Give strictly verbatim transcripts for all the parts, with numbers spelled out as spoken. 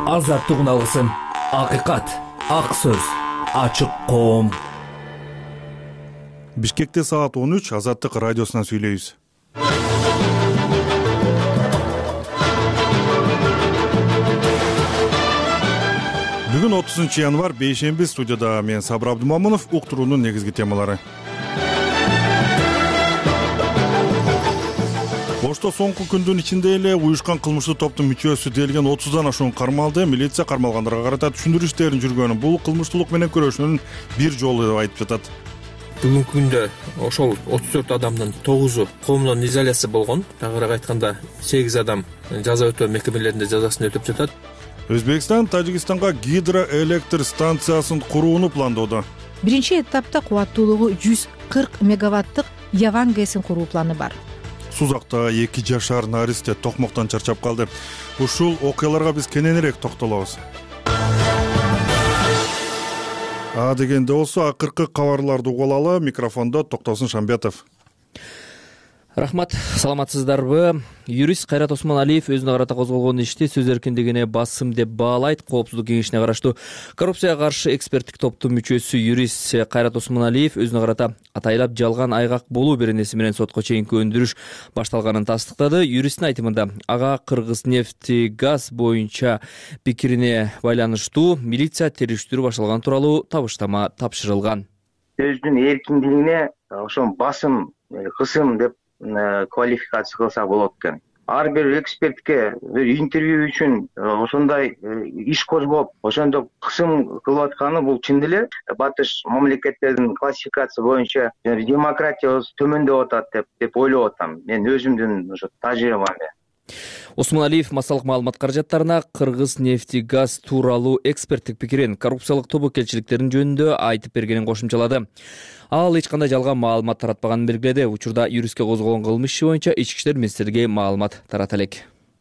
Азаттык алгысым, акыйкат, ак сөз, ачык коом. Бишкекте саат он үч, Азаттык радиосунан сүйлөйбүз. Бүгүн отузунчу январь, бейшемби, студияда мен Сабыр Абдумамунов. Уктуруунун негизги темалары. Ошто соңку күндүн ичинде эле уюшкан кылмыштуу топтун мүчөсү делген отуздан ашуун кармалды. Милиция кармалгандарга карата түшүндүрүү иштерин жүргөнүн, бул кылмыштуулук менен күрөшүүнүн бир жолу деп айтып жатат. Бүгүнкү күндө ошол отуз төрт адамдын тогузу коомдон изоляция болгон. Тагыраак айтканда сегиз адам жаза өтөө мекемелеринде жазасын өтөп жатат. Өзбекстан Тажикстанга гидроэлектр станциясын курууну пландоодо. Биринчи этапта кубаттуулугу жүз кырк мегаваттык Яван ГЭСин куруу планы бар. Сузакта эки жашар наристе токмоктон чарчап калды. Ушул окуяларга биз кененирээк токтолобуз. А дегенде болсо акыркы кабарларды угулалы. Микрофондо Токтосун Шамбетов. Рахмат, саламатсыздарбы? Юрист Кайрат Осмоналиев өзүнө карата козголгон ишти сөз эркиндигине басым деп баалайт. Коопсуздук кеңешине караштуу коррупцияга каршы эксперттик топтун мүчөсү юрист Кайрат Осмоналиев өзүнө карата атайлап жалган айгак болуу беренеси менен сотко чейинки өндүрүш башталганын тастыктады. Юристтин айтымында ага Кыргызнефтегаз боюнча пикирине байланыштуу милиция териштирүү башталган тууралуу табыштама тапшырылган. Сөздүн эркиндигине ошо басым, кысым деп квалификация кылса болот экен. Ар бир экспертке интервью үчүн ошондой иш козгоп, ошондо кысым кылып атканы бул чын деле батыш мамлекеттердин классификация боюнча демократиябыз төмөндөп атат деп деп ойлоп атам. Мен өзүмдүн ошо тажрыйбам. Осмоналиев массалык маалымат каражаттарына Кыргызнефтегаз тууралуу эксперттик пикирин, коррупциялык тобокелчиликтерин жөнүндө айтып бергенин кошумчалады. Ал эч кандай жалган маалымат таратпаганын белгиледи. Учурда юристке козголгон кылмыш иши боюнча ички иштер министрлиги маалымат тарата элек.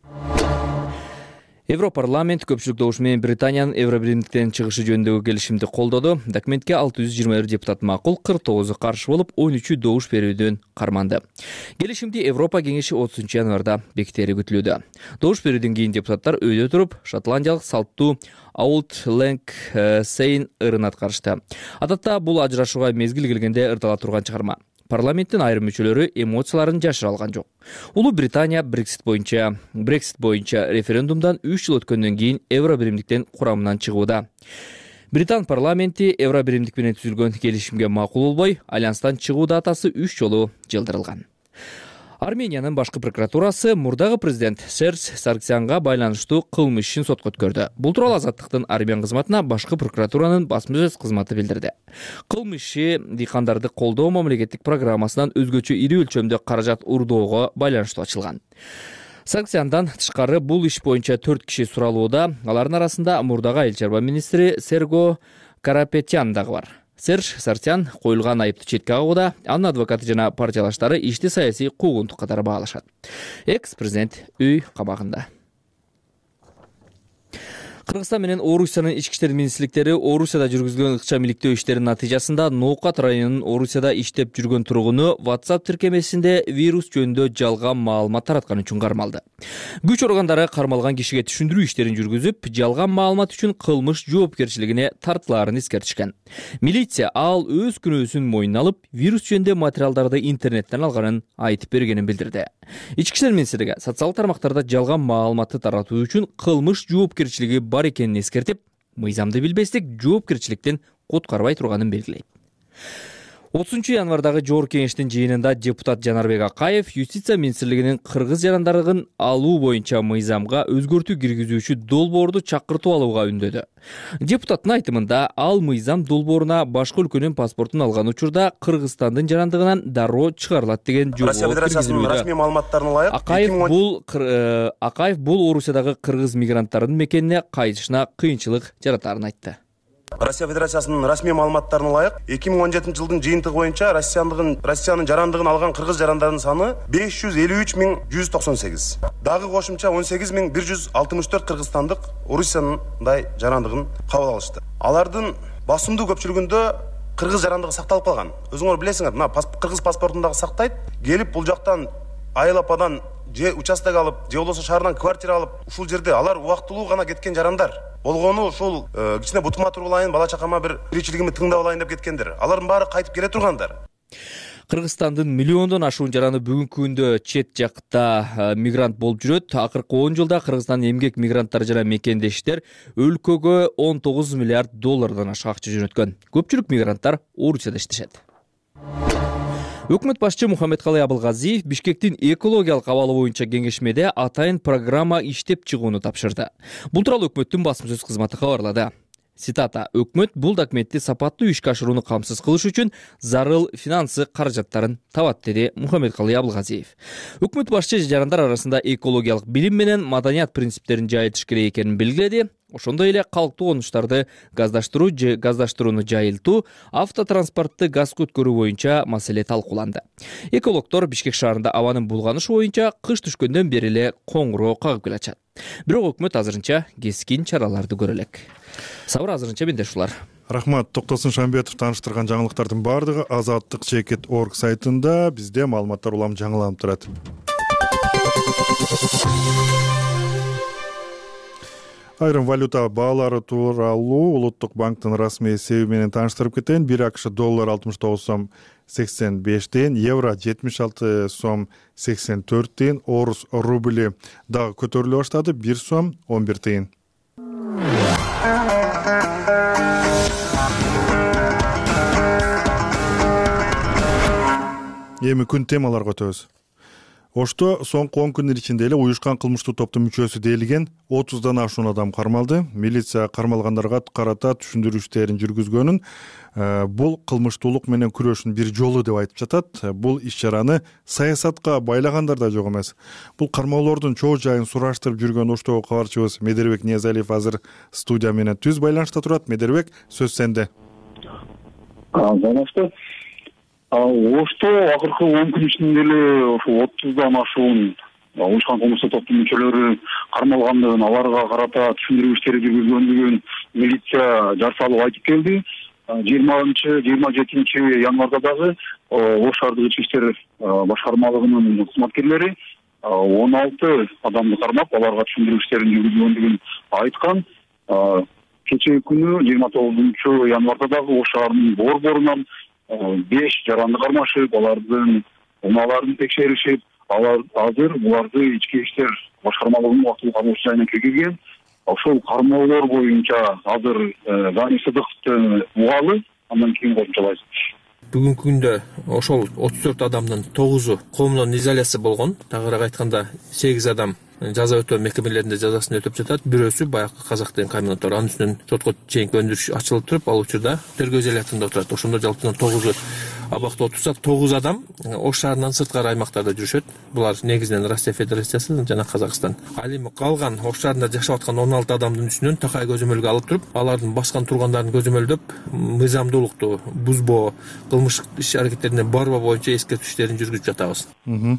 Европарламент көпчүлүк добуш менен Британиянын Евробиримдиктен чыгышы жөнүндөгү келишимди колдоду. Документке алты жүз жыйырма бир депутат макул, кырк тогузу каршы болуп, он үчү добуш берүүдөн карманды. Келишимди Европа кеңеши отузунчу январда бекитери күтүлүүдө. Добуш берүүдөн кийин депутаттар өйдө туруп, шотландиялык салттуу Auld Lang Syne ырын аткарышты. Адатта бул ажырашууга мезгил келгенде ырдала турган чыгарма. Парламенттин айрым мүчөлөрү эмоцияларын жашыра алган жок. Улуу Британия Брексит боюнча Брексит боюнча референдумдан үч жыл өткөндөн кийин Евробиримдиктен курамынан чыгууда. Британ парламенти Евробиримдик менен түзүлгөн келишимге макул болбой, альянстан чыгуу датасы үч жолу жылдырылган. Армениянын башкы прокуратурасы мурдагы президент Серж Саргсянга байланыштуу кылмыш ишин сотко өткөрдү. Бул тууралуу Азаттыктын Армян кызматына башкы прокуратуранын басма сөз кызматы билдирди. Кылмыш иши дыйкандарды колдоо мамлекеттик программасынан өзгөчө ири өлчөмдө каражат урдоого байланыштуу ачылган. Саргсяндан тышкары бул иш боюнча төрт киши суралууда. Алардын арасында мурдагы айыл чарба министри Серго Карапетян дагы бар. Серж Саргсян коюлган айыпты четке кагууда, анын адвокаты жана партиялаштары ишти саясий куугунтук катары баалашат. Экс-президент үй кабагында. Кыргызстан менен Орусиянын ички иштер министрликтери Орусияда жүргүзүлгөн ыкчам иликтөө иштеринин натыйжасында Ноокат районунун Орусияда иштеп жүргөн тургуну WhatsApp тиркемесинде вирус жөнүндө жалган маалымат тараткан үчүн кармалды. Күч органдары кармалган кишиге түшүндүрүү иштерин жүргүзүп, жалган маалымат үчүн кылмыш жоопкерчилигине тартылаарын эскертишкен. Милиция ал өз күнөөсүн мойнуна алып, вирус жөнүндө материалдарды интернеттен алганын айтып бергенин билдирди. Ички иштер министрлиги социалдык тармактарда жалган маалыматты таратуу үчүн кылмыш жоопкерчилиги бар экенин эскертип, мыйзамды билбестик жоопкерчиликтен куткарбай турганын белгилейт. отузунчу январдагы жогорку кеңештин жыйынында депутат Жанарбек Акаев юстиция министрлигинин кыргыз жарандарын алуу боюнча мыйзамга өзгөртүү киргизүүчү долбоорду чакыртып алууга үндөдү. Депутаттын айтымында ал мыйзам долбооруна башка өлкөнүн паспортун алган учурда Кыргызстандын жарандыгынан дароо чыгарылат деген жобоо киргизилүүдө. Расмий маалыматтарына ылайык Акаев бул Акаев бул Орусиядагы кыргыз мигранттарынын мекенине кайтышына кыйынчылык жаратарын айтты. Россия Федерациясынын расмий маалыматтарына ылайык эки миң он жетинчи жылдын жыйынтыгы боюнча Россиянын Россиянын жарандыгын алган кыргыз жарандарынын саны беш жүз элүү үч миң жүз токсон сегиз. Дагы кошумча он сегиз миң бир жүз алтымыш төрт кыргызстандык Орусияндай жарандыгын кабыл алышты. Алардын басымдуу көпчүлүгүндө кыргыз жарандыгы сакталып калган. Өзүңөр билесиңер, мына кыргыз паспортундагы сактайт, келип бул жактан айыл ападан же участок алып же болбосо шаардан квартира алып ушул жерде алар убактылуу гана кеткен жарандар. Болгону ушул кичине бутума туруп алайын, бала чакама бир тиричилигимди тыңдап алайын деп кеткендер. Алардын баары кайтып келе тургандар. Кыргызстандын миллиондон ашуун жараны бүгүнкү күндө чет жакта мигрант болуп жүрөт. Акыркы он жылда Кыргызстандын эмгек мигранттары жана мекендештер өлкөгө он тогуз миллиард доллардан ашык акча жөнөткөн. Көпчүлүк мигранттар Орусияда иштешет. Өкмөт башчы Мухаммедкалый Абылгазиев Бишкектин экологиялык абалы боюнча кеңешмеде атайын программа иштеп чыгууну тапшырды. Бул тууралуу өкмөттүн басма сөз кызматы кабарлады. Цитата: «Өкмөт бул документти сапаттуу ишке ашырууну камсыз кылыш үчүн зарыл финансы каражаттарын табат», деди Мухаммедкалый Абылгазиев. Өкмөт башчы жарандар арасында экологиялык билим менен маданият принциптерин жайылтыш керек экенин белгиледи. Ошондой эле калктуу конуштарды газдаштыруу же газдаштырууну жайылтуу, автотранспортты газга өткөрүү боюнча маселе талкууланды. Экологдор Бишкек шаарында абанын булганышы боюнча кыш түшкөндөн бери эле коңгуроо кагып келатышат. Бирок өкмөт азырынча кескин чараларды көрө элек. Сабыр, азырынча менде ушулар. Рахмат. Токтосун Шамбетов тааныштырган жаңылыктардын баардыгы азаттык чекит точка орг сайтында бизде маалыматтар улам жаңыланып турат. Айрым валюта баалары тууралуу Улуттук банктын расмий эсеби менен тааныштырып кетейин. бир акш доллар алтымыш тогуз сом сексен беш тыйын, евро жетимиш алты сом сексен төрт тыйын, орус рубли дагы көтөрүлө баштады, бир сом он бир тыйын. Эми күн темаларга өтөбүз. Ошто соңку он күндөр ичинде эле уюшкан кылмыштуу топтун мүчөсү делген отуздан ашуун адам кармалды. Милиция кармалгандарга карата түшүндүрүү иштерин жүргүзгөнүн бул кылмыштуулук менен күрөшүүнүн бир жолу деп айтып жатат. Бул иш-чараны саясатка байлагандар да жок эмес. Бул кармоолордун чоо жайын сураштырып жүргөн оштогу кабарчыбыз Медербек Ниязалиев азыр студия менен түз байланышта турат. Медербек, сөз сенде. Жанашты. Ошто акыркы он күн ичинде эле ошо отуздан ашуун уюшкан кылмыштуу топтун мүчөлөрү кармалгандыгын, аларга карата түшүндүрүү иштери жүргүзгөндүгүн милиция жар салып айтып келди. жыйырманчы жыйырма жетинчи январда дагы Ош шаардык ички иштер башкармалыгынын кызматкерлери он алты адамды кармап, аларга түшүндүрүү иштерин жүргүзгөндүгүн айткан. Кечээ күнү жыйырма тогузунчу январда дагы Ош шаарынын борборунан беш жаранды кармашып, алардын унааларын текшеришип, алар азыр буларды ички иштер башкармалыгынын убактылуу кармоочу жайына киргизген. Ошол кармоолор боюнча азыр Гани Сыдыковду угалы, андан кийин кошумчалайбыз. Бүгүнкү күндө ошол отуз төрт адамдын тогузу коомдон изоляция болгон. Тагыраак айтканда сегиз адам жаза өтөө мекемелеринде жазасын өтөп жатат. Бирөөсү баягы Казактын комбинаттары, анын үстүнөн сотко чейинки өндүрүш ачылып туруп, ал учурда тергөө изоляторунда отурат. Ошондо жалпысынан тогузу абакта отурса, тогуз адам Ош шаарынан сырткары аймактарда жүрүшөт. Булар негизинен Россия Федерациясы жана Казакстан. Ал эми калган Ош шаарында жашап аткан он алты адамдын үстүнөн такай көзөмөлгө алып туруп, алардын баскан тургандарын көзөмөлдөп, мыйзамдуулукту бузбоо, кылмыш иш аракеттерине барбоо боюнча эскертүү иштерин жүргүзүп жатабыз.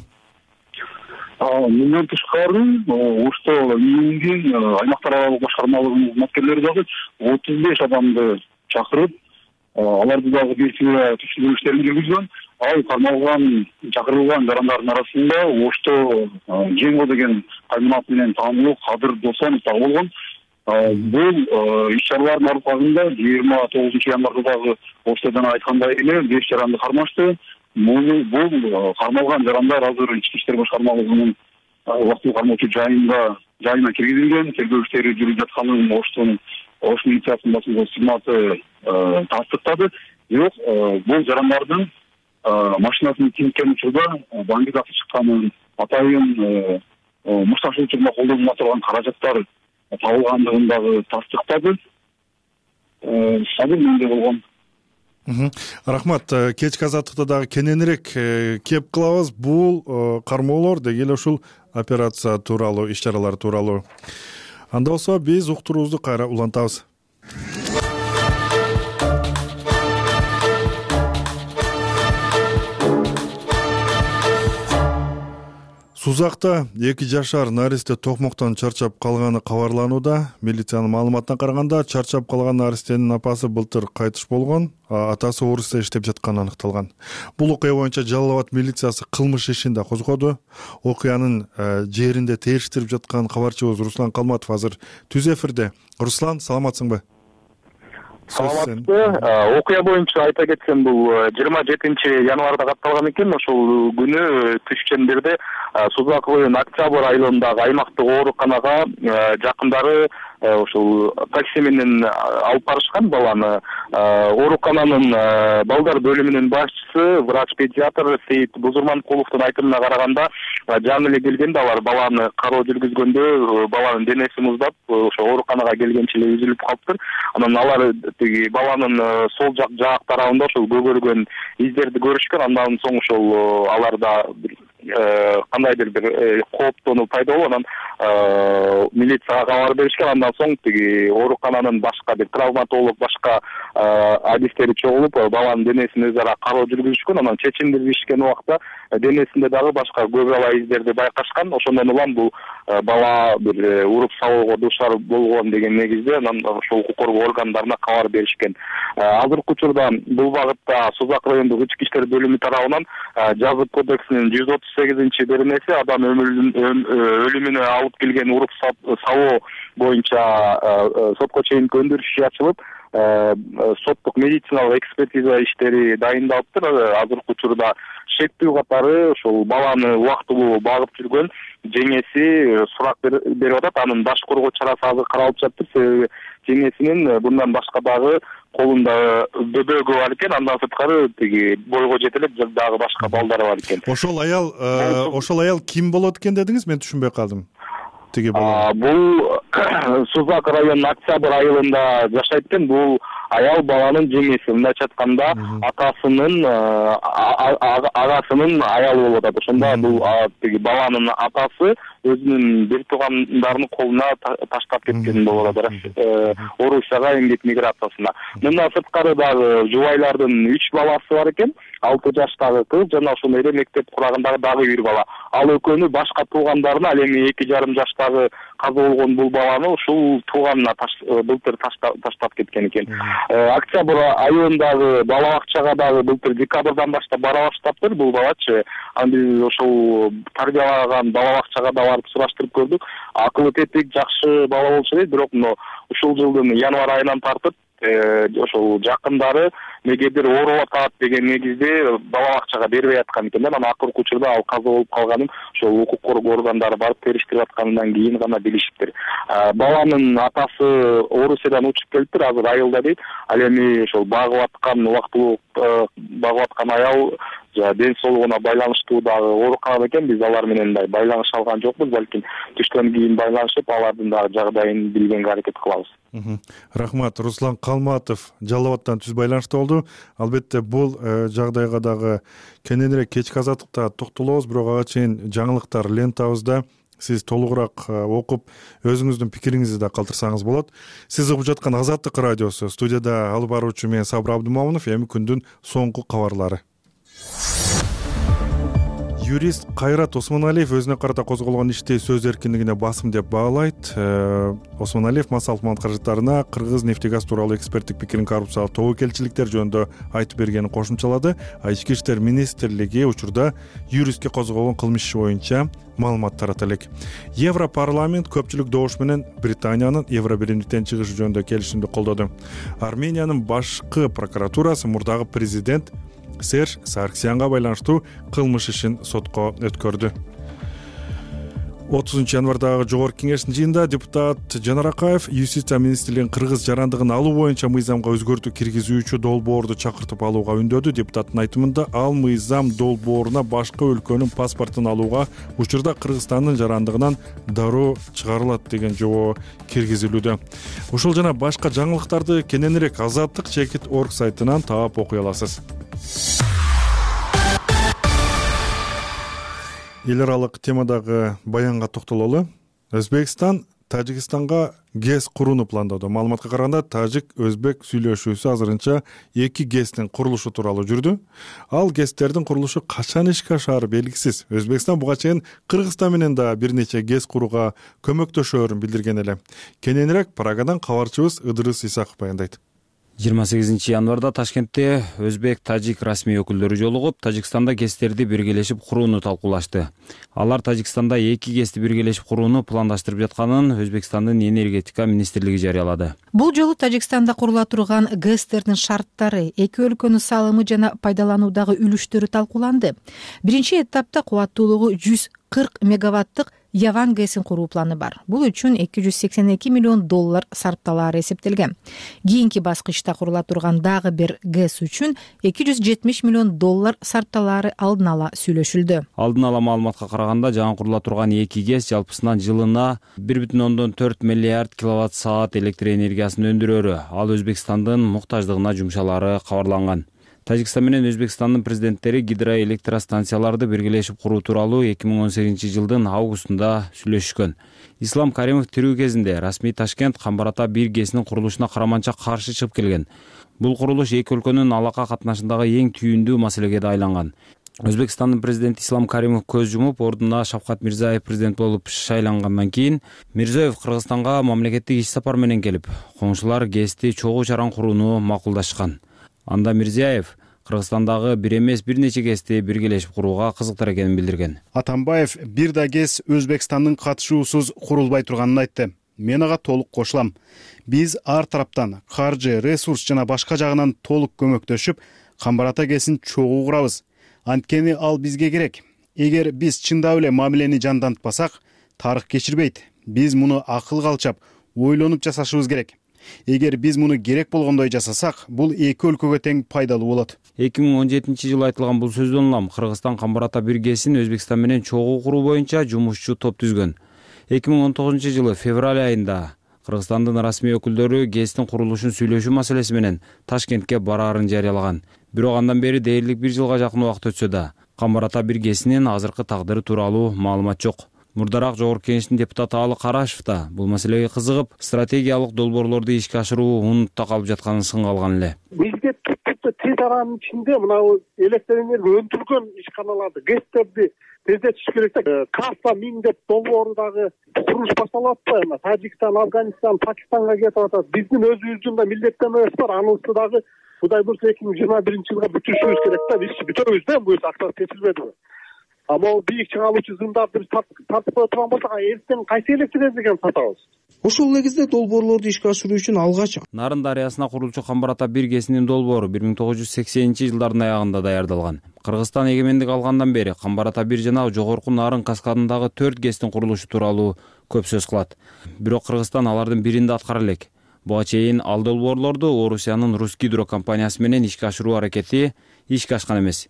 Мындан тышкары Ошто июндүн аймактар аралык башкармалыгынын кызматкерлери дагы отуз беш адамды чакырып, аларды дагы бирсине түшүндүрүү иштерин жүргүзгөн. Ал кармалган, чакырылган жарандардын арасында Ошто Жеңго деген комбинат менен таанылуу Кадыр Досонов да болгон. Бул иш-чаралардын аркасында жыйырма тогузунчу январда дагы Оштодон айткандай эле беш жаранды кармашты. Бул кармалган жарандар азыр ички иштер башкармалыгынын убактылуу кармоочу жайында жайына киргизилген. Тергөө иштери жүрүп жатканын Оштун Ош милициясынын басма кызматы тастыктады. Бирок бул жарандардын машинасын тинткен учурда бандит чыкканын, атайын мушташуу учурунда колдонула турган каражаттар табылгандыгын дагы тастыктады. Азыр менде болгон. Рахмат. Кечки азаттыкта дагы кененирээк кеп кылабыз. Бул кармоолор дегеле ушул операция тууралуу, иш-чаралар тууралуу. Анда болсо биз уктуруубузду кайра улантабыз. Сузакта эки жашар наристе токмоктон чарчап калганы кабарланууда. Милициянын маалыматына караганда, чарчап калган наристенин апасы былтыр кайтыш болгон, атасы Орусда иштеп жатканы аныкталган. Бул окуя боюнча Жалал Абад милициясы кылмыш ишин да козгоду. Окуянын жеринде териштирип жаткан кабарчыбыз Руслан Калматов азыр түз эфирде. Руслан, саламатсыңбы? Саламатсызбы. Окуя боюнча айта кетсем, бул жыйырма жетинчи январда катталган экен. Ошол күнү түш чендерде Сузак району Октябрь айылындагы аймактык ооруканага жакындары ошол такси менен алып барышкан баланы. Оорукананын балдар бөлүмүнүн башчысы, врач-педиатр Сейит Бузурманкуловдун айтымына караганда, жаңы эле келгенде алар баланы кароо жүргүзгөндө баланын денеси муздап, ошо ооруканага келгенче эле үзүлүп калыптыр. Анан алар тиги баланын сол жак жаак тарабында ошол көгөргөн издерди көрүшкөн. Андан соң ошол аларда кандайдыр бир кооптонуу пайда болуп, анан милицияга кабар беришкен. Андан соң тиги оорукананын башка бир травматолог, башка адистери чогулуп, баланын денесин өз ара кароо жүргүзүшкөн. Анан чечимдиришкен убакта денесинде дагы башка көп ала издерди байкашкан. Ошондон улам бул бала бир уруп салууга дуушар болгон деген негизде анан ошол укук коргоо органдарына кабар беришкен. Азыркы учурда бул багытта Сузак райондук ички иштер бөлүмү тарабынан жазык кодексинин жүз отуз сегизинчи беренеси адам өлүмүнө алып келген уруп салуу боюнча сотко чейинки өндүрүш иши ачылып, соттук медициналык экспертиза иштери дайындалыптыр. Азыркы учурда шектүү катары ошол баланы убактылуу багып жүргөн жеңеси сурак берип атат. Анын баш коргоо чарасы азыр каралып жатыр. Себеби жеңесинин bundan башка дагы колунда дөбөгү бар экен. Андан сырткары тиги бойго жете элек дагы башка балдары бар экен. Ошол аял, ошол аял ким болот экен дедиңиз? Мен түшүнбөй калдым. Тиги бала. Бул Сузак районунун Октябрь айылында жашайт экен. Бул аял баланын жеңеси. Мындайча айтканда, атасынын агасынын аялы болуп атат. Ошондо бул тиги баланын атасы өзүнүн бир туугандарынын колуна таштап кеткен болуп атат. Орусияга эмгек миграциясына. Мындан сырткары дагы жубайлардын үч баласы бар экен. алты жаштагы кыз жана ошондой эле мектеп курагындагы дагы бир бала. Ал экөөнү башка туугандарына, ал эми эки жарым жаштагы каза болгон бул баланы ушул тууганына былтыр таштап кеткен экен. Октябрь айылындагы бала бакчага дагы былтыр декабрдан баштап бара баштаптыр бул балачы. Аны биз ошол тарбиялаган бала бакчага да барып сураштырып көрдүк. Акылы тетик, жакшы бала болчу дейт, бирок ушул жылдын январь айынан тартып ошол жакындары негедир ооруп атат деген негизде бала бакчага бербей аткан экен. Анан акыркы учурда ал каза болуп калганын ошол укук коргоо органдары барып териштирип аткандан кийин гана билишиптир. Баланын атасы Орусиядан учуп келиптир, азыр айылда дейт. Ал эми ошол багып аткан убактылуу багып аткан аял ден соолугуна байланыштуу дагы ооруканада экен. Биз алар менен да байланыш алган жокпуз, балким түштөн кийин байланышып алардын дагы жагдайын билгенге аракет кылабыз. Рахмат. Руслан Калматов Жалал Абадтан түз байланышта болду. Албетте бул жагдайга дагы кененирээк кечки азаттыкта токтолобуз, бирок ага чейин жаңылыктар лентабызда. Сиз толугураак окуп, өзүңүздүн пикириңизди да калтырсаңыз болот. Сиз угуп жаткан Азаттык радиосу. Студияда алып баруучу мен Сабыр Абдымомунов. Эми күндүн соңку кабарлары. Юрист Кайрат Осмоналиев өзүнө карата козголгон ишти сөз эркиндигине басым деп баалайт. Осмоналиев мас алкмат каражаттарына Кыргыз нефтегаз тууралуу эксперттик пикирин коррупциялык тобокелчиликтер жөнүндө айтып бергенин кошумчалады. Ички иштер министрлиги учурда юристке козголгон кылмыш иши боюнча маалымат тарата элек. Европарламент көпчүлүк добуш менен Британиянын Евро биримдиктен чыгышы жөнүндө келишимди колдоду. Армениянын башкы прокуратурасы мурдагы президент Серж Сарксянга байланыштуу кылмыш ишин сотко өткөрдү. отузунчу январдагы жогорку кеңештин жыйынында депутат Жанар Акаев Юстиция министрлигинин кыргыз жарандыгын алуу боюнча мыйзамга өзгөртүү киргизүүчү долбоорду чакыртып алууга үндөдү. Депутаттын айтымында ал мыйзам долбооруна башка өлкөнүн паспортун алууга учурда Кыргызстандын жарандыгынан дароо чыгарылат деген жобо киргизилүүдө. Ушул жана башка жаңылыктарды кененирээк Азаттык чекит точка орг сайтынан таап окуй аласыз. Эл аралык темадагы баянга токтололу. Өзбекстан Тажикстанга ГЭС курууну пландоодо. Маалыматка караганда тажик өзбек сүйлөшүүсү азырынча эки ГЭСтин курулушу тууралуу жүрдү. Ал ГЭСтердин курулушу качан ишке ашаары белгисиз. Өзбекстан буга чейин Кыргызстан менен да бир нече ГЭС курууга көмөктөшөөрүн билдирген эле. Кененирээк Прагадан кабарчыбыз Ыдырыс Исаков баяндайт. жыйырма сегизинчи январда Ташкентте өзбек, тажик расмий өкүлдөрү жолугуп, Тажикстанда ГЭСтерди биргелешип курууну талкуулашты. Алар Тажикстанда эки ГЭСти биргелешип курууну пландаштырып жатканын Өзбекстандын энергетика министрлиги жарыялады. Бул жолу Тажикстанда курула турган ГЭСтердин шарттары, эки өлкөнүн салымы жана пайдалануудагы үлүштөрү талкууланды. Биринчи этапта кубаттуулугу жүз кырк мегаваттык Яван ГЭСин куруу планы бар. Бул үчүн эки жүз сексен эки миллион доллар сарпталаары эсептелген. Кийинки баскычта курула турган дагы бир ГЭС үчүн эки жүз жетимиш миллион доллар сарпталаары алдын ала сүйлөшүлдү. Алдын ала маалыматка караганда жаңы курула турган эки ГЭС жалпысынан жылына бир бүтүн ондон төрт миллиард киловатт саат электр энергиясын өндүрөөрү. Ал Өзбекстандын муктаждыгына жумшалары кабарланган. Тажикстан менен Өзбекстандын президенттери гидроэлектростанцияларды биргелешип куруу тууралуу эки миң он сегизинчи жылдын августунда сүйлөшкөн. Ислам Каримов тирүү кезинде расмий Ташкент Камбар Ата бир ГЭСинин курулушуна караманча каршы чыгып келген. Бул курулуш эки өлкөнүн алака катнашындагы эң түйүндүү маселеге да айланган. Өзбекстандын президенти Ислам Каримов көз жумуп, ордуна Шавкат Мирзиёев президент болуп шайлангандан кийин Мирзиёев Кыргызстанга мамлекеттик иш сапар менен келип, коңшулар ГЭСти чогуу чаран курууну макулдашкан. Анда Мирзиёев Кыргызстандагы бир эмес бир нече ГЭСти биргелешип курууга кызыктар экенин билдирген. Атамбаев бир да ГЭС Өзбекстандын катышуусуз курулбай турганын айтты. Мен ага толук кошулам. Биз ар тараптан каржы, ресурс жана башка жагынан толук көмөктөшүп, Камбар Ата ГЭСин чогуу курабыз. Анткени ал бизге керек. Эгер биз чындап эле мамилени жандантпасак, тарых кечирбейт. Биз муну акылга алчап, ойлонуп жасашыбыз керек. Эгер биз муну керек болгондой жасасак, бул эки өлкөгө тең пайдалуу болот. эки миң он жетинчи жылы айтылган бул сөздөн улам Кыргызстан Камбар Ата бир ГЭСин Өзбекстан менен чогуу куруу боюнча жумушчу топ түзгөн. эки миң он тогузунчу жылы февраль айында Кыргызстандын расмий өкүлдөрү ГЭСтин курулушун сүйлөшүү маселеси менен Ташкентке бараарын жарыялаган. Бирок андан бери дээрлик бир жылга жакын убакыт өтсө да, Камбар Ата бир ГЭСинин азыркы тагдыры тууралуу маалымат жок. Мурдараак Жогорку Кеңештин депутаты Алы Карашев да бул маселеге кызыгып, стратегиялык долбоорлорду ишке ашыруу унутта калып жатканын сынга алган эле. Бизге типти тез аранын ичинде мына электр энергия өндүргөн ишканаларды, ГЭСтерди тездетиш керек да. Кафа миң деп долбоору дагы курулуш башталып атпайбы? Тажикстан, Афганистан, Пакистанга кетип атат. Биздин өзүбүздүн да милдеттенмебиз бар. Анысы дагы Кудай буюрса эки миң жыйырма биринчи жылга бүтүрүшүбүз керек да. Биз бүтөбүз да, буюрса акча кетилбедиби? А могу бийик чыгаалуучу зымдарды биз тартып кое турган болсок, эртең кайсы электр энергияны сатабыз? Ошол эле кезде долбоорлорду ишке ашыруу үчүн алгач Нарын дарыясына курулчу Камбар Ата бир ГЭСинин долбоору бир миң тогуз жүз сексенинчи жылдардын аягында даярдалган. Кыргызстан эгемендик алгандан бери Камбар Ата бир жана Жогорку Нарын каскадындагы төрт ГЭСтин курулушу тууралуу көп сөз кылат. Бирок Кыргызстан алардын биринде аткара элек. Буга чейин ал долбоорлорду Орусиянын Русгидро компаниясы менен ишке ашыруу аракети ишке ашкан эмес.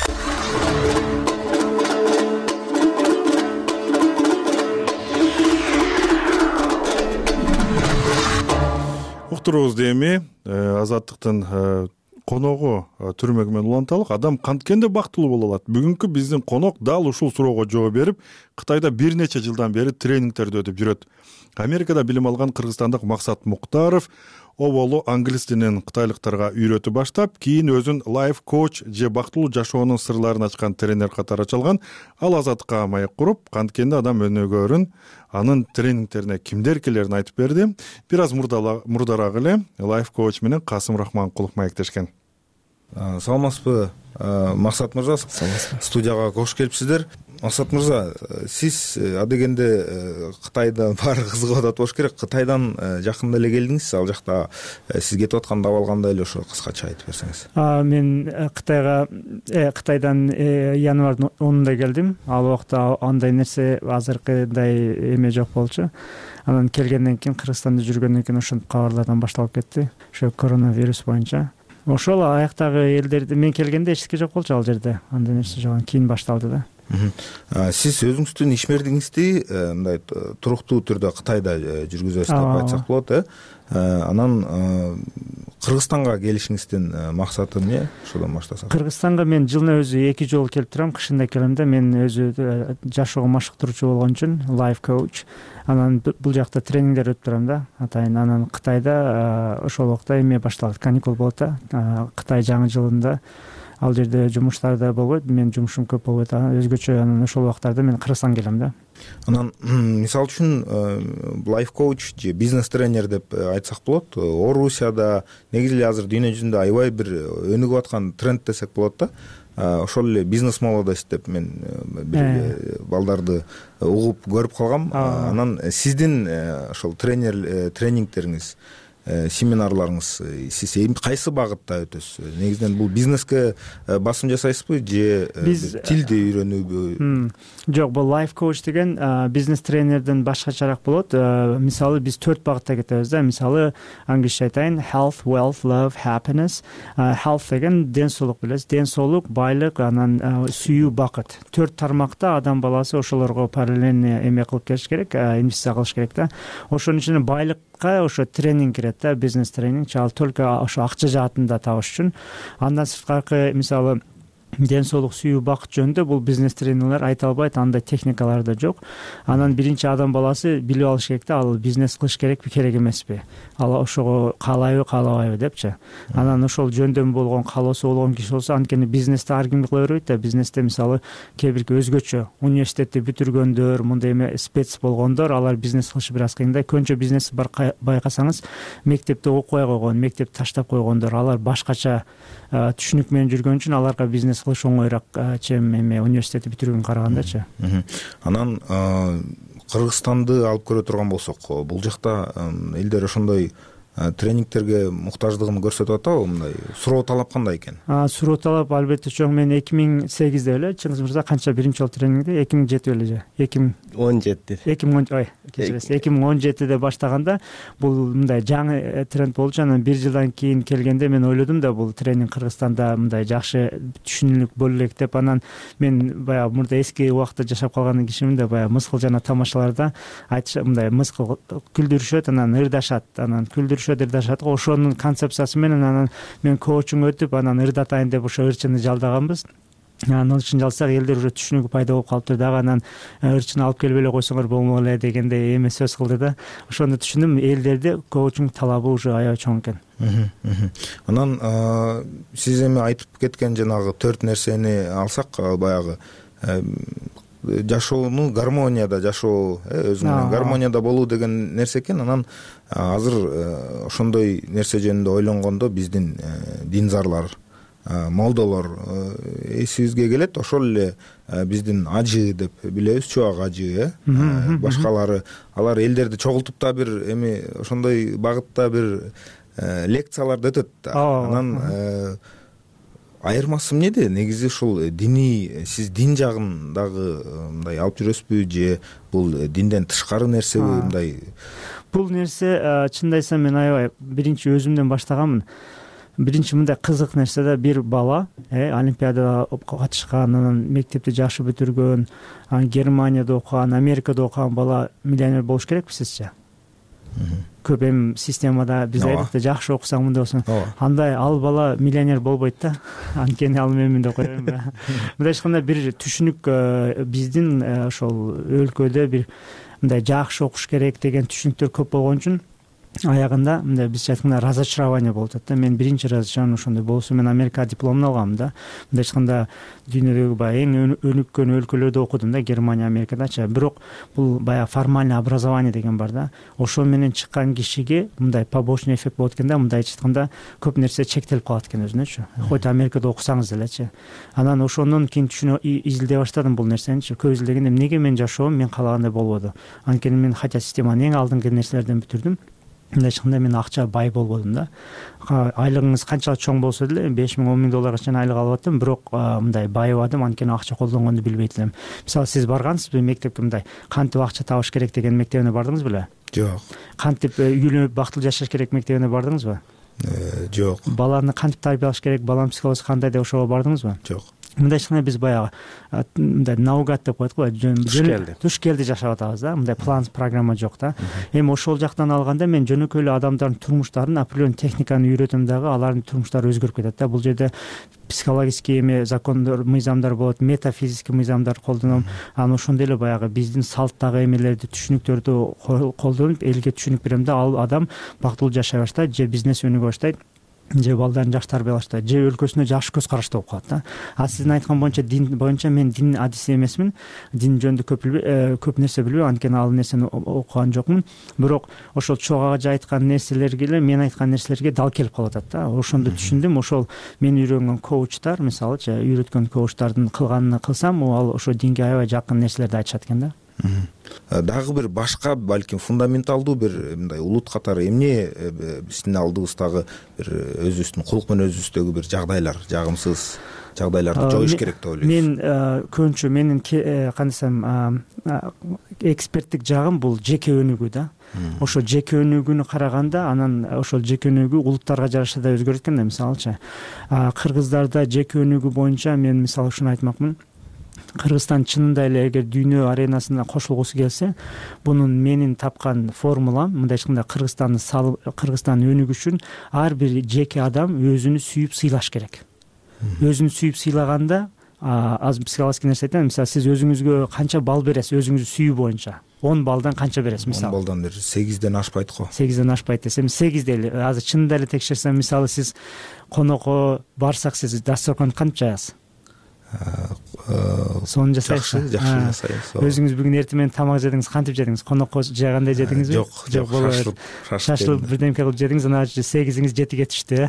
Уктуруубузду эми Азаттыктын коногу түрмөгү менен уланталык. Адам канткенде бактылуу боло алат? Бүгүнкү биздин конок дал ушул суроого жооп берип, Кытайда бир нече жылдан бери тренингтерди өтүп жүрөт. Америкада билим алган кыргызстандык Максат Муктаров оболу англис тилин кытайлыктарга үйрөтүп баштап, кийин өзүн лайф коуч же бактылуу жашоонун сырларын ачкан тренер катары чалган. Ал Азаттыкка маек куруп, канткенде адам өнөгөрүн, анын тренингтерине кимдер келерин айтып берди. Бир аз мурдараак эле лайф коуч менен Касым Рахманкулов маектешкен. Саламатсызбы, Максат мырза? Студияга кош келипсиздер. Максат мырза, сиз адегенде Кытайда баары кызыгып атат болуш керек. Кытайдан жакында эле келдиңиз. Ал жакта сиз кетип аткан абал кандай эле, ошо кыскача айтып берсеңиз. Мен Кытайга Кытайдан январдын онунда келдим. Ал убакта андай нерсе азыркыдай эме жок болчу. Анан келгенден кийин Кыргызстанда жүргөндөн кийин ошентип кабарлардан башталып кетти. Ошо коронавирус боюнча. Ошол аяктагы элдерди мен келгенде эчтеке жок болчу ал жерде. Андай нерсе жок, кийин башталды да. Сиз өзүңүздүн ишмердигиңизди мындай туруктуу түрдө Кытайда жүргүзөсүз деп айтсак болот, э? Анан кыргызстанга келишиңиздин максаты эмне? Ошодон баштасак. Кыргызстанга мен жылына өзү эки жолу келип турам. Кышында келем да, мен өзү жашоого машыктыруучу болгон үчүн life coach. Анан бул жакта тренингдер өтүп турам да. Атайын анан Кытайда ошол убакта эме башталат, каникул болот да. Кытай жаңы жылында ал жерде жумуштар да болбойт, менин жумушум көп болбойт. Өзгөчө анан ошол убактарда мен Кыргызстанга келем да. Анан мисалы үчүн лайф коуч же бизнес тренер деп айтсак болот. Орусияда негизи эле азыр дүйнө жүзүндө аябай бир өнүгүп аткан тренд десек болот да. Ошол эле бизнес молодость деп мен бир балдарды угуп көрүп калгам. Анан сиздин ошол тренер тренингтериңиз, семинарларыңыз сиз кайсы багытта өтөсүз? Негизинен бул бизнеске басым жасайсызбы же тилди үйрөнүүбү? Жок, бул life coach деген бизнес тренерден башкачараак болот. Мисалы биз төрт багытта кетебиз да. Мисалы англисче айтайын: health, wealth, love, happiness. Health деген ден соолук билесиз, ден соолук, байлык, анан сүйүү, бакыт. Төрт тармакта адам баласы ошолорго параллельно эме кылып келиш керек, инвестиция кылыш керек да. Ошонун ичинде байлыкка ошо тренинг кирет да, бизнес тренинг. Чал только ошо акча жаатында табыш үчүн. Андан сырткары мисалы ден соолук, сүйүү, бакыт жөнүндө бул бизнес тренерлер айта албайт, андай техникалар да жок. Анан биринчи адам баласы билип алыш керек да, ал бизнес кылыш керекпи, керек эмеспи, ал ошого каалайбы, каалабайбы депчи. Анан ошол жөндөмү болгон, каалоосу болгон киши болсо, анткени бизнесте ар ким кыла бербейт да. Бизнесте мисалы кээ бир өзгөчө университетти бүтүргөндөр, мындай эме спец болгондор, алар бизнес кылышы бир аз кыйын да. Көбүнчө бизнес бар байкасаңыз, мектепте окубай койгон, мектепти таштап койгондор, алар башкача түшүнүк менен жүргөн үчүн аларга бизнес кылыш оңоюраак, чем эме университетти бүтүргөнгө карагандачы. Анан Кыргызстанды алып көрө турган болсок, бул жакта элдер ошондой тренингтерге муктаждыгын көрсөтүп атабы? Мындай суроо талап кандай экен? Суроо талап албетте чоң. Мен эки миң сегизде эле, чыңгыз мырза, канча биринчи жолу тренингди? эки миң жети беле же? эки миң он жети. эки миң он ой, кечиресиз. эки миң он жетиде баштаганда бул мындай жаңы тренд болчу. Анан бир жылдан кийин келгенде мен ойлодум да, бул тренинг Кыргызстанда мындай жакшы түшүнүлүп боло элек деп. Анан мен баягы мурда эски убакта жашап калган кишимин да, баягы мыскыл жана тамашаларда айтыш мындай мыскыл күлдүрүшөт, анан ырдашат, анан күлдүрүшөт, ырдашат. Ошонун концепциясы менен анан мен коучуң өтүп, анан ырдатайын деп ошо ырчыны жалдаганбыз. Анан ырчын жалсак, элдер уже түшүнүгү пайда болуп калыптыр дагы. Анан ырчыны алып келип эле койсоңор болмок эле дегендей эме сөз кылды да. Ошондо түшүндүм, элдерде коучуң талабы уже аябай чоң экен. Анан сиз эми айтып кеткен жанагы төрт нерсени алсак, баягы жашоону гармонияда жашоо, өзү менен гармонияда болуу деген нерсе экен. Анан азыр ошондой нерсе жөнүндө ойлонгондо биздин динзарлар, молдолор эсибизге келет. Ошол эле биздин ажы деп билебиз, чубак ажы, э башкалары, алар элдерди чогултуп да бир эми ошондой багытта бир лекцияларды өтөт. Анан айырмасы эмнеде? Негизи ушул диний, сиз дин жагын дагы мындай алып жүрөсүзбү же бул динден тышкары нерсеби? Мындай бул нерсе чындап айтсам мен аябай биринчи өзүмдөн баштаганмын. Биринчи мындай кызык нерсе да, бир бала олимпиадага катышкан, анан мектепти жакшы бүтүргөн, анан Германияда окуган, Америкада окуган бала миллионер болуш керекпи сизче? Көп эми системада биз айтат да, жакшы окусаң мындай болсоң. Андай ал бала миллионер болбойт да. Анткени ал менмин деп коем. Мындай эч кандай бир түшүнүк биздин ошол өлкөдө бир мындай жакшы окуш керек деген түшүнүктөр көп болгон үчүн аягында мындай бизче айтканда разочарование болуп атат да. Мен биринчи разочарование ошондой болсо, мен Америка дипломун алгам да. Мындай эч кандай дүйнөдөгү баягы эң өнүккөн өлкөлөрдө окудум да, Германия, Америкадачы. Бирок бул баягы формальный образование деген бар да. Ошо менен чыккан кишиге мындай побочный эффект болот экен да. Мындайча айтканда көп нерсе чектелип калат экен өзүнөчү. Хоть Америкада окусаңыз делечи. Анан ошондон кийин түшүнө изилдей баштадым бул нерсеничи. Көп изилдегенде эмнеге мен жашоом мен каалагандай болбоду. Анткени мен хотя системанын эң алдыңкы нерселерден бүтүрдүм. Мындай чыкканда мен акча бай болбодум да. Айлыгыңыз канчалык чоң болсо деле беш миң он миң долларга чейин айлык алып аттым, бирок мындай байыбадым, анткени акча колдонгонду билбейт элем. Мисалы сиз баргансызбы мектепке, мындай кантип акча табыш керек деген мектебине бардыңыз беле? Жок. Кантип үйлөнүп бактылуу жашаш керек мектебине бардыңызбы? Жок. Баланы кантип тарбиялаш керек, баланын психологиясы кандай деп ошого бардыңызбы? Жок. мындайча биз баягы мындай наугад деп коет го, туш келди туш келди жашап атабыз да, мындай план программа жок да. Эми ошол жактан алганда мен жөнөкөй эле адамдардын турмуштарын определенный техниканы үйрөтөм дагы, алардын турмуштары өзгөрүп кетет да. Бул жерде психологический эме закондор, мыйзамдар болот, метафизический мыйзамдар колдоном, анан ошондой эле баягы биздин салттагы эмелерди, түшүнүктөрдү колдонуп элге түшүнүк берем да, ал адам бактылуу жашай баштайт, же бизнес өнүгө баштайт, же балдарын жакшы тарбиялай баштайт, же өлкөсүнө жакшы көз карашта болуп калат да. А сиздин айткан боюнча дин боюнча мен дин адиси эмесмин, дин жөнүндө көп көп нерсе билбейм, анткени ал нерсени окуган жокмун. Бирок ошол чогага же айткан нерселерге эле мен айткан нерселерге дал келип калып атат да. Ошондо түшүндүм, ошол мен үйрөнгөн коучтар, мисалычы үйрөткөн коучтардын кылганын кылсам, ал ошо динге аябай жакын нерселерди айтышат экен да. Дагы бир башка, балким фундаменталдуу бир мындай улут катары эмне биздин алдыбыздагы бир өзүбүздүн кулк менен өзүбүздөгү бир жагдайлар, жагымсыз жагдайларды жоюш керек деп ойлойсуз? Мен көбүнчө менин кандай десем эксперттик жагым бул жеке өнүгүү да. Ошо жеке өнүгүүнү караганда, анан ошол жеке өнүгүү улуттарга жараша да өзгөрөт экен да. Мисалычы кыргыздарда жеке өнүгүү боюнча мен мисалы ушуну айтмакмын. Кыргызстан чынында эле эгер дүйнө аренасына кошулгусу келсе, бунун менин тапкан формулам мындай айтканда, Кыргызстанды Кыргызстан өнүгүш үчүн ар бир жеке адам өзүнү сүйүп сыйлаш керек. Өзүнү сүйүп сыйлаганда, аз психологический нерсе айтам, мисалы сиз өзүңүзгө канча балл бересиз, өзүңүздү сүйүү боюнча он балдан канча бересиз? Мисалы он балдан бир сегизден ашпайт го. сегизден ашпайт десем, сегизде эле азыр чынында эле текшерсем, мисалы сиз конокко барсак, сиз дасторкон кантип жаясыз? Сонун жасайсыз. Жакшы, жакшы жасайбыз. Өзүңүз бүгүн эртең менен тамак жедиңиз, кантип жедиңиз? Конокко жагандай жедиңизби? Жок, жок, шашылып, шашылып бирдемке кылып жедиңиз, анан сегизиңиз жетиге түштү.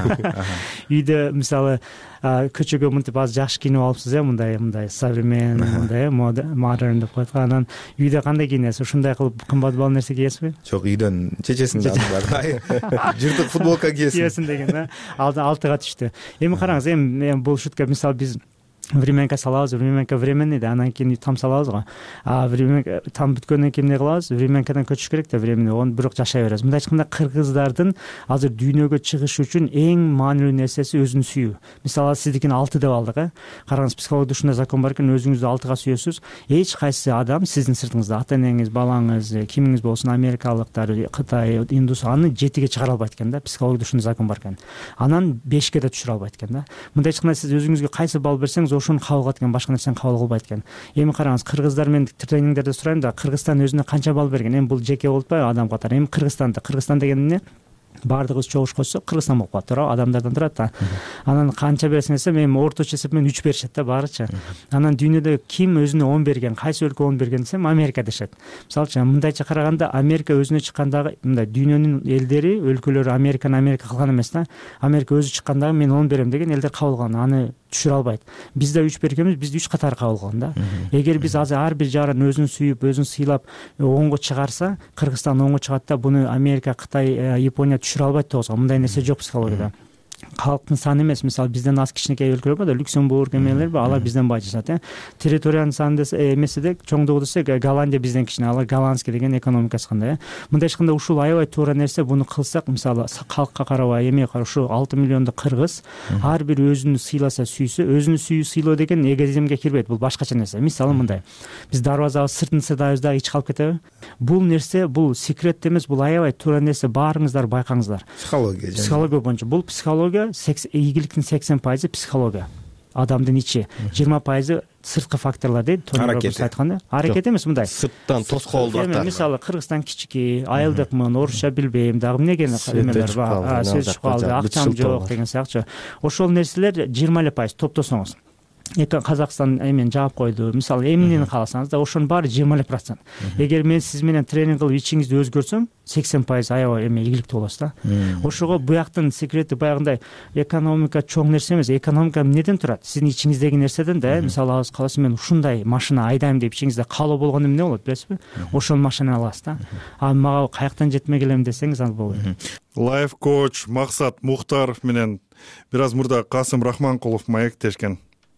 Үйдө мисалы көчөгө мынтип аз жакшы кийинип алыпсыз, мындай мындай современный, мындай модерн деп коет го. Анан үйдө кандай кийинесиз? Ушундай кылып кымбат баал нерсе кийесизби? Жок, үйдөн чечесиң бар. Жыртык футболка кийесиң. Кийесиң деген да. Алтыга түштү. Эми караңыз, эми бул шутка, мисалы биз временка салабыз, временка временный да, анан кийин там салабыз го. А временка там бүткөндөн кийин эмне кылабыз? Временкадан көчүш керек да, временный, оны бирок жашай беребиз. Мындай айтканда, кыргыздардын азыр дүйнөгө чыгышы үчүн эң маанилүү нерсеси өзүн сүйүү. Мисалы сиздикин алты деп алдык, э? Караңыз, психология ушундай закон бар экен, өзүңүздү алтыга сүйөсүз. Эч кайсы адам сиздин сыртыңызда, ата-энеңиз, балаңыз, кимиңиз болсун, америкалыктар, Кытай, индус, аны жетиге чыгара албайт экен да. Психологияда ушундай закон бар экен. Анан бешке да түшүрө албайт экен да. Мындай айтканда, сиз өзүңүзгө кайсы балл берсеңиз, ошону кабыл кылат экен, башка нерсени кабыл кылбайт экен. Эми караңыз, кыргыздар, мен тренингдерде сурайм да, Кыргызстан өзүнө канча балл берген? Эми бул жеке болуп атпайбы, адам катары? Эми Кыргызстанда, Кыргызстан деген эмне? Баардыгыбыз чогуш койсо Кыргызстан болуп калат, туура, адамдардан турат да. Анан канча бересиң десем, эми орточо эсеп менен үч беришет да баарычы. Анан дүйнөдө ким өзүнө он берген, кайсы өлкө он берген десем, Америка дешет. Мисалычы, мындайча караганда, Америка өзүнө чыккандагы, мындай дүйнөнүн элдери, өлкөлөрү Американы Америка кылган эмес да. Америка өзү чыккандагы мен он берем деген элдер кабыл кылган, аны түшүрө албайт. Биз да үч бергенбиз, бизди үч катары кабыл кылган да. Эгер биз азыр ар бир жарын өзүн сүйүп, өзүн сыйлап онго чыгарса, Кыргызстан онго чыгат да, буну Америка, Кытай, Япония түшүрө албайт тоозго. Мындай нерсе жок психологияда. Калктын саны эмес, мисалы бизден аз кичинекей өлкөлөр бар да, Люксембург эмелер бар, алар бизден бай жашат, э. Территориянын саны эмеси де чоңдугу десек, Голландия бизден кичине, алар голландский деген экономикасы кандай, э. Мындай айтканда, ушул аябай туура нерсе, буну кылсак, мисалы калкка карабай, эме ушу алты миллиондуу кыргыз ар бир өзүн сыйласа, сүйсө, өзүн сүйүү сыйлоо деген эгоизмге кирбейт, бул башкача нерсе. Мисалы мындай, биз дарбазабыз сыртын сыдайбыз да, ич калып кетеби? Бул нерсе, бул секрет эмес, бул аябай туура нерсе, баарыңыздар байкаңыздар. Психология. Психология боюнча бул психология, ийгиликтин сексен пайызы психология. Адамдын ичи, жыйырма пайызы сырткы факторлор дейт. Аракет айтканда, аракет эмес, мындай. Сырттан тоскоолдуктар. Мисалы Кыргызстан кичикей, айылдыкмын, орусча билбейм, дагы эмнеге эмелер бар, сөз чыгып калды, акчам жок деген сыяктуу. Ошол нерселер жыйырма эле пайыз топтосоңуз. Эки Казакстан эмен жаап койду. Мисалы эмнени кааласаңыз да, ошонун баары жыйырма эле процент. Эгер мен сиз менен тренинг кылып ичиңизди өзгөртсөм, сексен пайыз аябай эме ийгиликтүү болосуз да. Ошого буяктын секрети баягындай экономика чоң нерсе эмес. Экономика эмнеден турат? Сиздин ичиңиздеги нерседен да. Мисалы алып каласыз, мен ушундай машина айдайм деп ичиңизде каалоо болгондо эмне болот, билесизби? Ошол машинаны аласыз да. А мага каяктан жетмек элем десеңиз, ал болот. Лайф коуч Максат Мухтаров менен бир аз мурда Касым Рахманкулов маектешкен.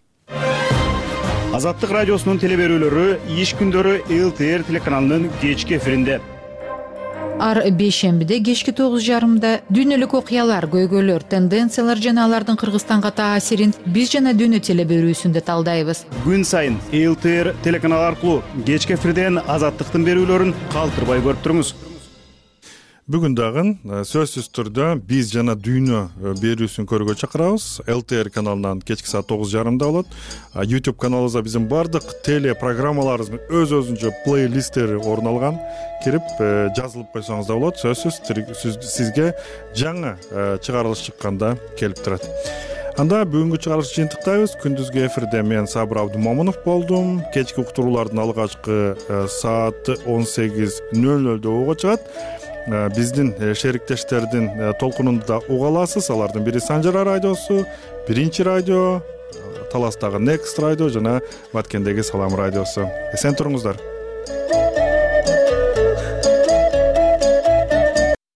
Азаттык радиосунун теле берүүлөрү иш күндөрү эл ти эр телеканалынын кечки эфиринде. ар бейшембиде кечки тогуз жарымда дүйнөлүк окуялар, көйгөйлөр, тенденциялар жана алардын Кыргызстанга таасирин биз жана дүйнө теле берүүсүндө талдайбыз. Күн сайын эл тэ эр телеканалы аркылуу кечки эфирден Азаттыктын берүүлөрүн калтырбай көрүп туруңуз. Бүгүн дагы сөзсүз түрдө биз жана дүйнө берүүсүн көрүүгө чакырабыз. эл тэ эр каналынан кечки саат тогуз жарымда болот. YouTube каналыбызда биздин бардык теле программаларыбыздын өз өзүнчө плейлисттери орун алган. Кирип жазылып койсоңуз да болот. Сөзсүз сизге жаңы чыгарылыш чыкканда келип турат. Анда бүгүнкү чыгарылышты жыйынтыктайбыз. Күндүзгү эфирде мен Сабыр Абдумомунов болдум. Кечки уктуруулардын алгачкы сааты он сегиз нөл нөлдө угууга чыгат. Биздин шериктештердин толкунунда уга аласыз. Алардын бири Санжара радиосу, Биринчи радио, Таластагы Next радио жана Баткендеги Салам радиосу. Эсен туруңуздар.